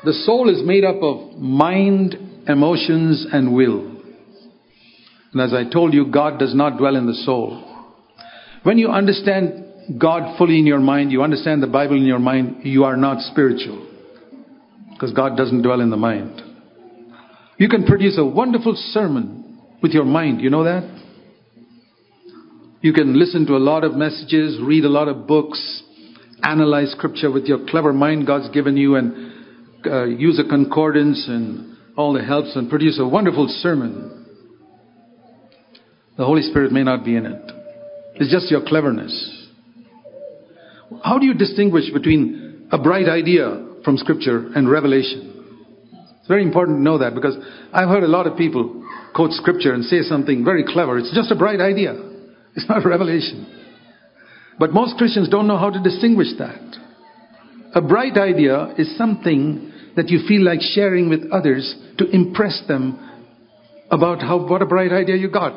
The soul is made up of mind, emotions, and will. And as I told you, God does not dwell in the soul. When you understand God fully in your mind, you understand the Bible in your mind, you are not spiritual. Because God doesn't dwell in the mind. You can produce a wonderful sermon with your mind. You know that? You can listen to a lot of messages, read a lot of books, analyze scripture with your clever mind God's given you, and use a concordance and all the helps and produce a wonderful sermon. The Holy Spirit may not be in it. It's just your cleverness. How do you distinguish between a bright idea from scripture and revelation? It's very important to know that, because I've heard a lot of people quote scripture and say something very clever. It's just a bright idea. It's not revelation. But most Christians don't know how to distinguish that. A bright idea is something that you feel like sharing with others to impress them about what a bright idea you got.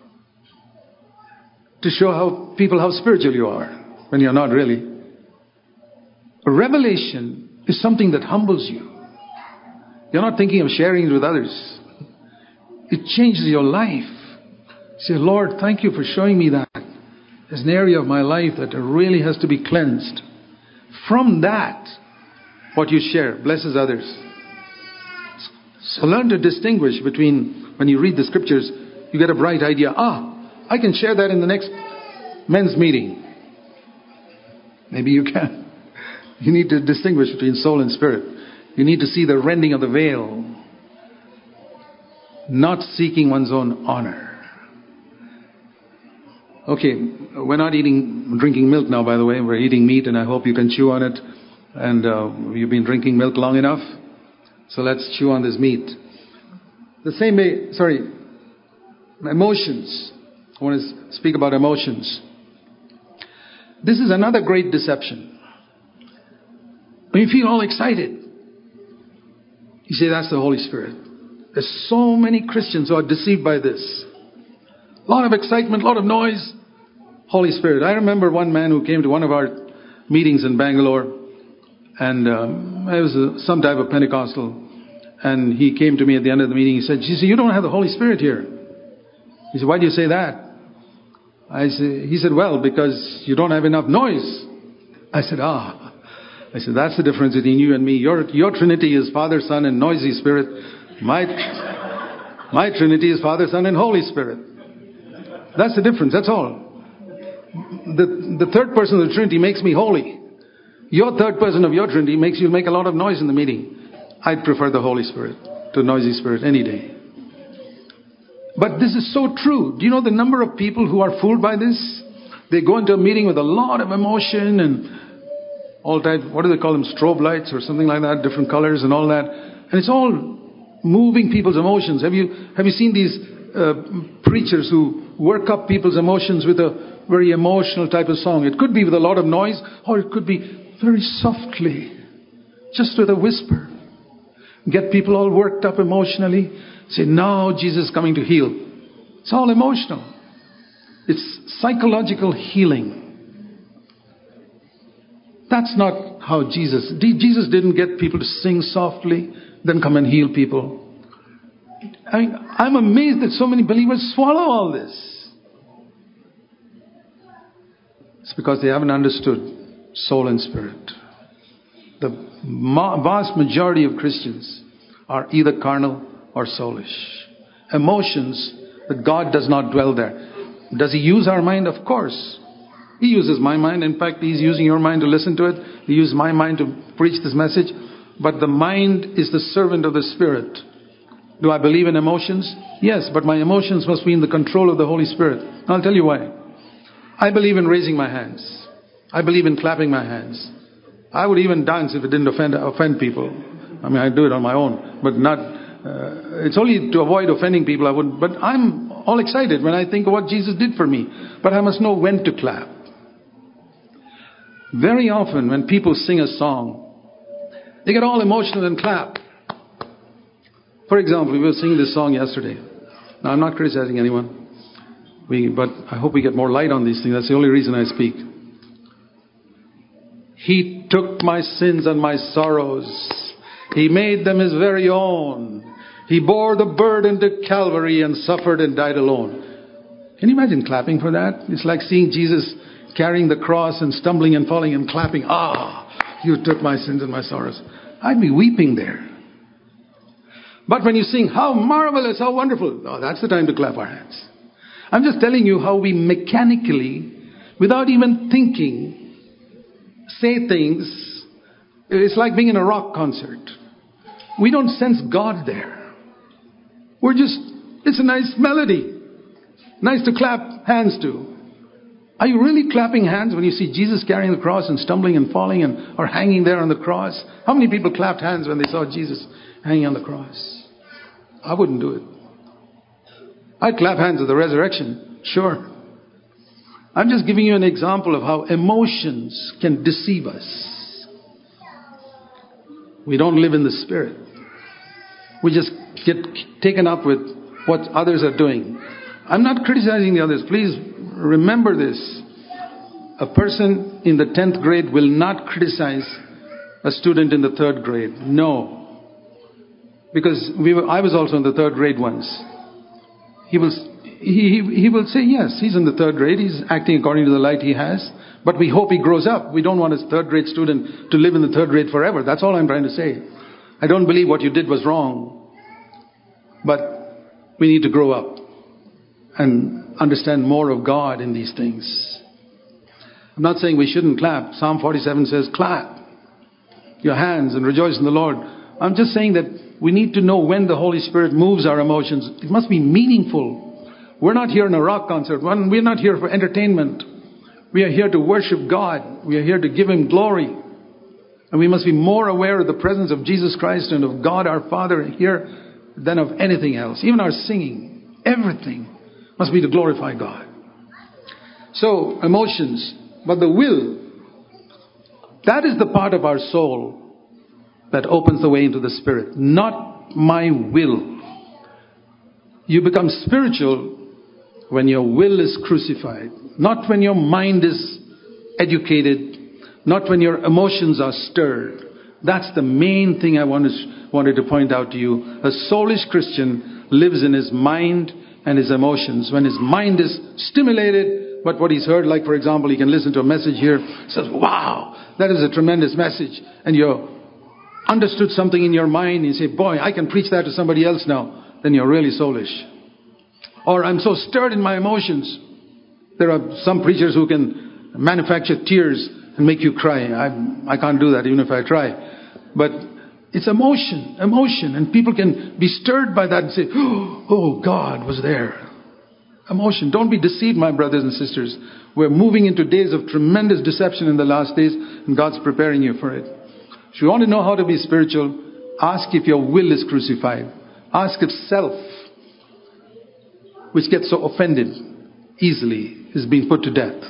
To show how spiritual you are when you're not really. A revelation is something that humbles you. You're not thinking of sharing it with others. It changes your life. Say, Lord, thank you for showing me that. There's an area of my life that really has to be cleansed. From that, what you share blesses others. So learn to distinguish between, when you read the scriptures, you get a bright idea. I can share that in the next men's meeting. Maybe you can. You need to distinguish between soul and spirit. You need to see the rending of the veil. Not seeking one's own honor. Okay, we're not drinking milk now, by the way. We're eating meat, and I hope you can chew on it. And you've been drinking milk long enough. So let's chew on this meat. The same way, emotions. I want to speak about emotions. This is another great deception. When you feel all excited, you say that's the Holy Spirit. There's so many Christians who are deceived by this. A lot of excitement, a lot of noise. Holy Spirit. I remember one man who came to one of our meetings in Bangalore, and I was some type of Pentecostal, and he came to me at the end of the meeting. He said, you don't have the Holy Spirit here. He said, why do you say that? He said, well, because you don't have enough noise. I said, that's the difference between you and me. Your Trinity is Father, Son, and noisy Spirit. My Trinity is Father, Son, and Holy Spirit. That's the difference. That's all. The third person of the Trinity makes me holy. Your third person of your Trinity makes you make a lot of noise in the meeting. I'd prefer the Holy Spirit to noisy spirit any day. But this is so true. Do you know the number of people who are fooled by this? They go into a meeting with a lot of emotion and all type. What do they call them? Strobe lights or something like that, different colors and all that. And it's all moving people's emotions. Have you seen these preachers who work up people's emotions with a very emotional type of song? It could be with a lot of noise, or it could be very softly, just with a whisper. Get people all worked up emotionally. Say, now Jesus is coming to heal. It's all emotional. It's psychological healing. That's not how Jesus didn't get people to sing softly, then come and heal people. I'm amazed that so many believers swallow all this. It's because they haven't understood soul and spirit. The vast majority of Christians are either carnal or soulish. Emotions, that God does not dwell there. Does He use our mind? Of course. He uses my mind. In fact, He's using your mind to listen to it. He used my mind to preach this message. But the mind is the servant of the Spirit. Do I believe in emotions? Yes, but my emotions must be in the control of the Holy Spirit. I'll tell you why. I believe in raising my hands. I believe in clapping my hands. I would even dance if it didn't offend people. I mean, I do it on my own, but not. It's only to avoid offending people. I wouldn't. But I'm all excited when I think of what Jesus did for me. But I must know when to clap. Very often, when people sing a song, they get all emotional and clap. For example, we were singing this song yesterday. Now, I'm not criticizing anyone, but I hope we get more light on these things. That's the only reason I speak. He took my sins and my sorrows. He made them His very own. He bore the burden to Calvary and suffered and died alone. Can you imagine clapping for that? It's like seeing Jesus carrying the cross and stumbling and falling and clapping. You took my sins and my sorrows. I'd be weeping there. But when you sing, how marvelous, how wonderful, that's the time to clap our hands. I'm just telling you how we mechanically, without even thinking, say things. It's like being in a rock concert. We don't sense God there. It's a nice melody. Nice to clap hands to. Are you really clapping hands when you see Jesus carrying the cross and stumbling and falling or hanging there on the cross? How many people clapped hands when they saw Jesus hanging on the cross? I wouldn't do it. I'd clap hands at the resurrection, sure. I'm just giving you an example of how emotions can deceive us. We don't live in the Spirit. We just get taken up with what others are doing. I'm not criticizing the others. Please remember this. A person in the 10th grade will not criticize a student in the 3rd grade. No. Because I was also in the 3rd grade once. He will say, yes, he's in the 3rd grade. He's acting according to the light he has. But we hope he grows up. We don't want a 3rd grade student to live in the 3rd grade forever. That's all I'm trying to say. I don't believe what you did was wrong. But we need to grow up and understand more of God in these things. I'm not saying we shouldn't clap. Psalm 47 says, clap your hands and rejoice in the Lord. I'm just saying that we need to know when the Holy Spirit moves our emotions. It must be meaningful. We're not here in a rock concert. We're not here for entertainment. We are here to worship God. We are here to give Him glory. And we must be more aware of the presence of Jesus Christ and of God our Father here than of anything else. Even our singing, everything must be to glorify God. So, emotions. But the will, that is the part of our soul that opens the way into the Spirit. Not my will. You become spiritual when your will is crucified. Not when your mind is educated. Not when your emotions are stirred. That's the main thing I wanted to point out to you. A soulish Christian lives in his mind and his emotions. When his mind is stimulated, but what he's heard, like for example, he can listen to a message here, says, wow, that is a tremendous message. And you understood something in your mind, and you say, boy, I can preach that to somebody else now. Then you're really soulish. Or I'm so stirred in my emotions. There are some preachers who can manufacture tears and make you cry. I can't do that even if I try. But it's emotion. And people can be stirred by that and say, oh, God was there. Emotion. Don't be deceived, my brothers and sisters. We're moving into days of tremendous deception in the last days, and God's preparing you for it. If you want to know how to be spiritual, ask if your will is crucified. Ask if self, which gets so offended easily, is being put to death.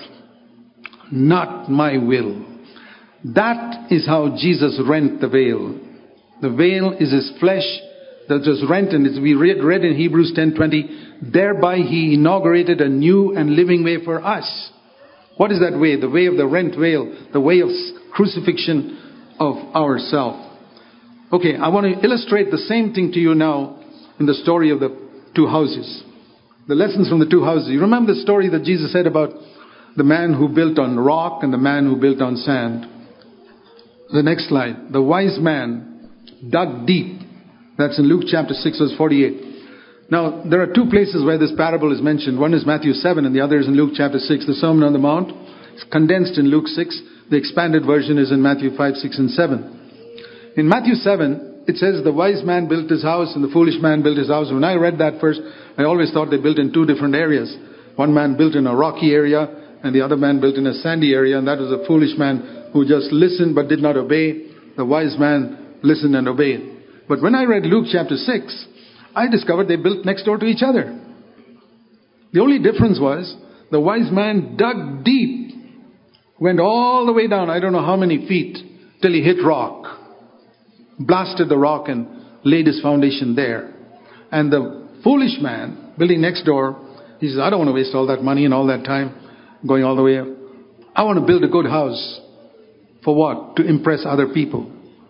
Not my will. That is how Jesus rent the veil. The veil is His flesh that was rent, and as we read in Hebrews 10:20, thereby He inaugurated a new and living way for us. What is that way? The way of the rent veil, the way of crucifixion of ourself. Okay, I want to illustrate the same thing to you now in the story of the 2 houses. The lessons from the 2 houses. You remember the story that Jesus said about the man who built on rock and the man who built on sand. The next slide. The wise man dug deep. That's in Luke chapter 6 verse 48. Now, there are 2 places where this parable is mentioned. One is Matthew 7 and the other is in Luke chapter 6. The Sermon on the Mount is condensed in Luke 6. The expanded version is in Matthew 5, 6 and 7. In Matthew 7, it says the wise man built his house and the foolish man built his house. When I read that first, I always thought they built in 2 different areas. One man built in a rocky area and the other man built in a sandy area, and that was a foolish man who just listened but did not obey. The wise man listened and obeyed. But when I read Luke chapter 6, I discovered they built next door to each other. The only difference was the wise man dug deep, went all the way down, I don't know how many feet, till he hit rock. Blasted the rock and laid his foundation there. And the foolish man, building next door, he says, I don't want to waste all that money and all that time going all the way up. I want to build a good house. For what? To impress other people.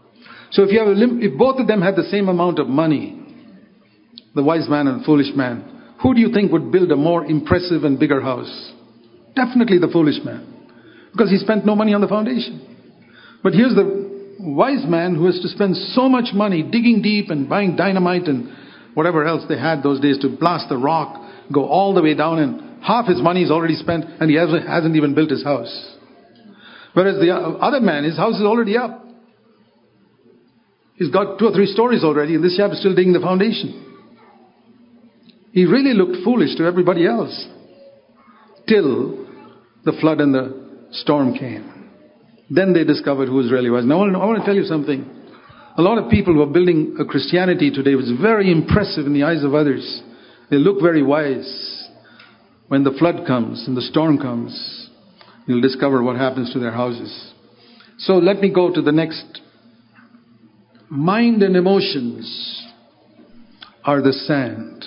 So if both of them had the same amount of money, the wise man and the foolish man, who do you think would build a more impressive and bigger house? Definitely the foolish man, because he spent no money on the foundation. But here's the wise man who has to spend so much money digging deep and buying dynamite and whatever else they had those days to blast the rock, go all the way down, and half his money is already spent and he hasn't even built his house. Whereas the other man, his house is already up. He's got 2 or 3 stories already, and this chap is still digging the foundation. He really looked foolish to everybody else. Till the flood and the storm came. Then they discovered who was really wise. Now I want to tell you something. A lot of people who are building a Christianity today was very impressive in the eyes of others. They look very wise. When the flood comes and the storm comes, you'll discover what happens to their houses. So let me go to the next. Mind and emotions are the sand.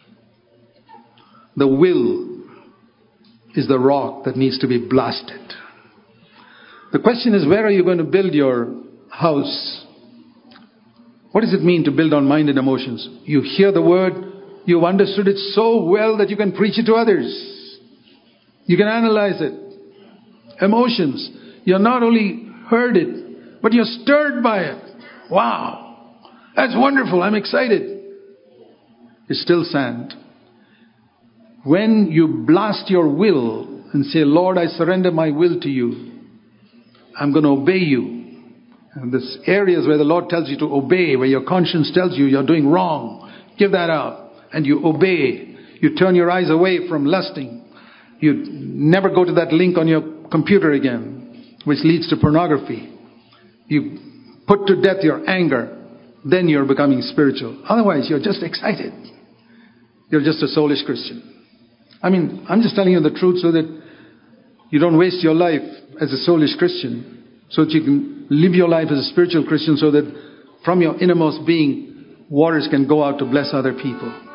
The will is the rock that needs to be blasted. The question is, where are you going to build your house? What does it mean to build on mind and emotions? You hear the word, you've understood it so well that you can preach it to others. You can analyze it. Emotions. You not only heard it, but you're stirred by it. Wow, that's wonderful, I'm excited. It's still sand. When you blast your will and say, Lord, I surrender my will to you, I'm going to obey you. And there's areas where the Lord tells you to obey, where your conscience tells you you're doing wrong, give that up. And you obey. You turn your eyes away from lusting. You never go to that link on your computer again, which leads to pornography. You put to death your anger. Then you're becoming spiritual. Otherwise, you're just excited. You're just a soulish Christian. I'm just telling you the truth so that you don't waste your life as a soulish Christian, so that you can live your life as a spiritual Christian, so that from your innermost being, waters can go out to bless other people.